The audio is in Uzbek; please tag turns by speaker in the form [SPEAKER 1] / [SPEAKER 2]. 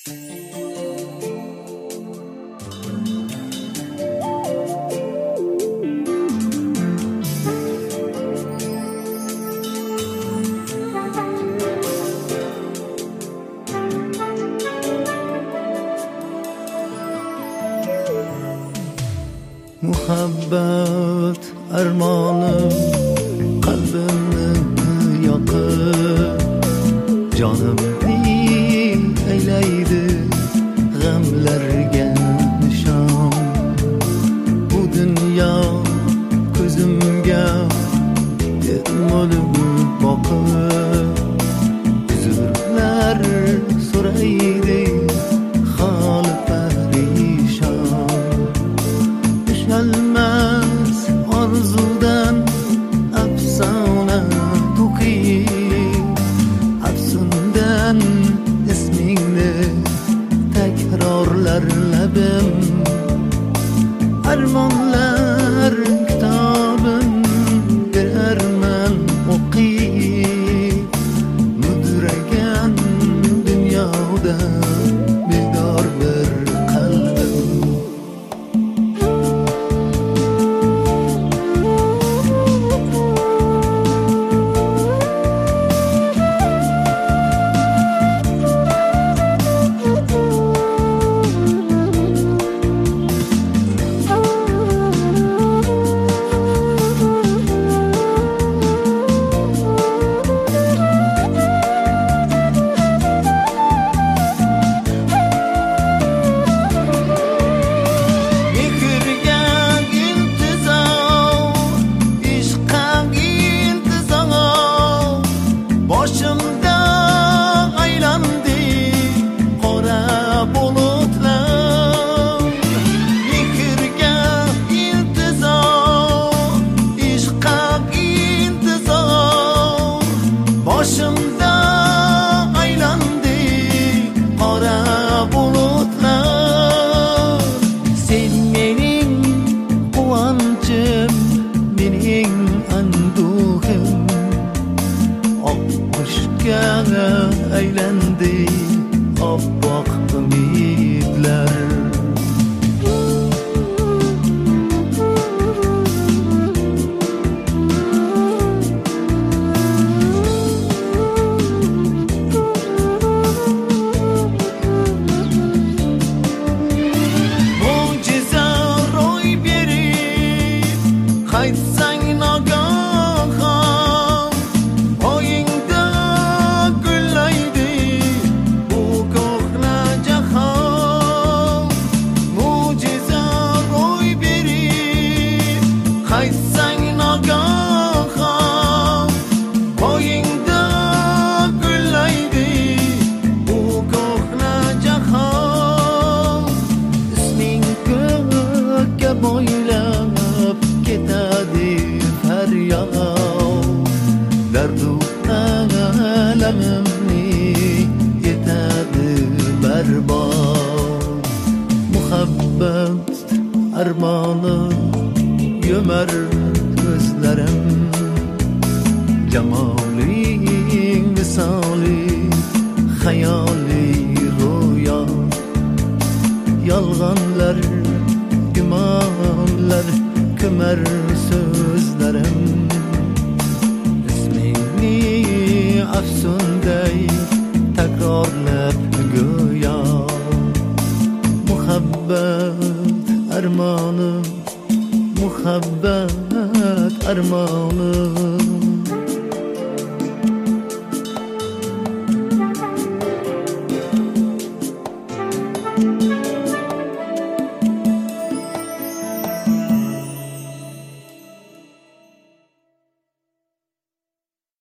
[SPEAKER 1] Muhabbet armonım qalbimni yoqib jonimni aylaydi g'amlarga nishon. Bu dunyo ko'zimga termulib boqib uzrlar so'raydi hol parishon. Almaz arzudan afsona to'qib afsundan ismingni takrorlar labim. Armonlar kitobin berarman o'qib mudragan dunyoda bedor bir qalbim. Aylendi oppoq umidlar. Mo'jiza ro'y berib qaytsang nogahon oyingda gullaydi bu ko'hna jahon. Mo'jiza ro'y berib qaytsang nogahon oyingda gullaydi bu ko'hna jahon. Isming ko'kka bo'ylab ketadi faryod, dardu alamimni yetadi barbod. Muhabbat armoni yomar ko'zlarim, jamoling misoli xayoli ro'yo. Yolg'onlar gumonlar ko'mar so'zlarim, ismingni afsunday takrorlab go'yo. Muhabbat armonim, muhabbat armonim.